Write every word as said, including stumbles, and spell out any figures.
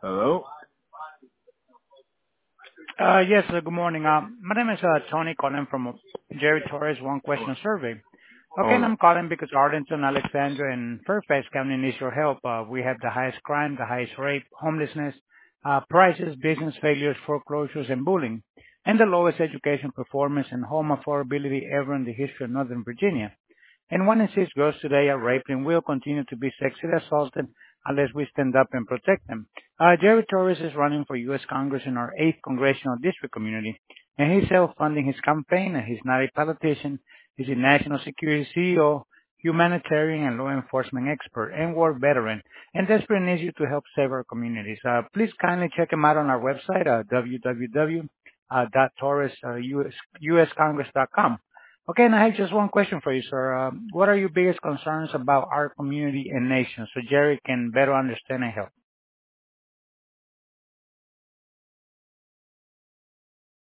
Hello? Uh Yes, uh, good morning. Um, My name is uh Tony calling from uh, Jerry Torres One Question Survey. Okay, and Hold on. I'm calling because Arlington, Alexandria, and Fairfax County needs your help. Uh We have the highest crime, the highest rape, homelessness, uh prices, business failures, foreclosures, and bullying, and the lowest education performance and home affordability ever in the history of Northern Virginia. And one in six girls today are raped and will continue to be sexually assaulted unless we stand up and protect them. Uh, Jerry Torres is running for U S. Congress in our eighth Congressional District community, and he's self-funding his campaign, and he's not a politician. He's a national security C E O, humanitarian and law enforcement expert, and war veteran, and desperate needs you to help save our communities. Uh, please kindly check him out on our website, uh, w w w dot torres u s congress dot com. Okay, and I have just one question for you, sir. Um, what are your biggest concerns about our community and nation so Jerry can better understand and help?